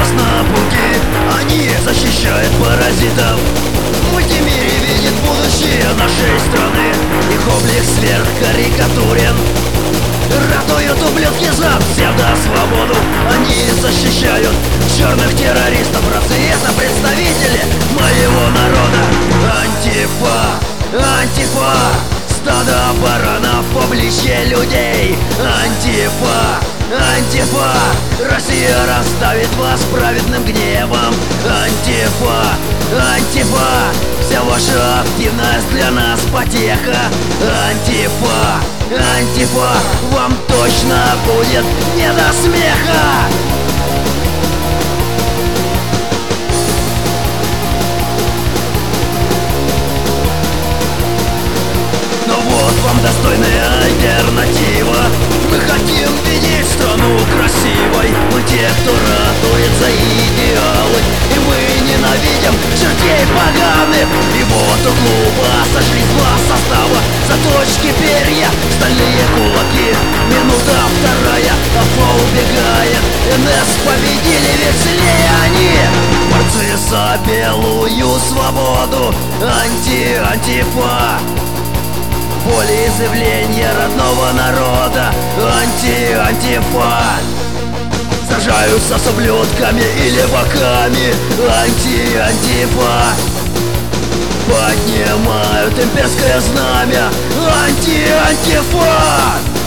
вас на пути. Они защищают паразитов. В мультимире видит будущее нашей страны. Их облик сверхкарикатурен. Ратуют ублюдки за псевдосвободу. Они защищают черных террористов. Расы — это представители моего народа. Антифа, антифа, стадо баранов в обличье людей. Антифа, антифа, Россия расставит вас праведным гневом. Антифа, антифа, вся ваша активность для нас потеха. Антифа, антифа, вам точно будет не до смеха. Но вот вам достойная альтернатива. Мы хотим видеть страну красивой. Мы те, кто ратует за идеалы. И мы ненавидим чертей поганых. И вот у клуба сошлись два состава. Заточки, перья, стальные кулаки. Минута вторая, Афа убегает. НС победили, ведь сильнее они. Борцы за белую свободу. Антифа. Волеизъявление родного народа. Антифа. Сражаются с ублюдками и леваками. Антифа. Поднимают имперское знамя. Антифа.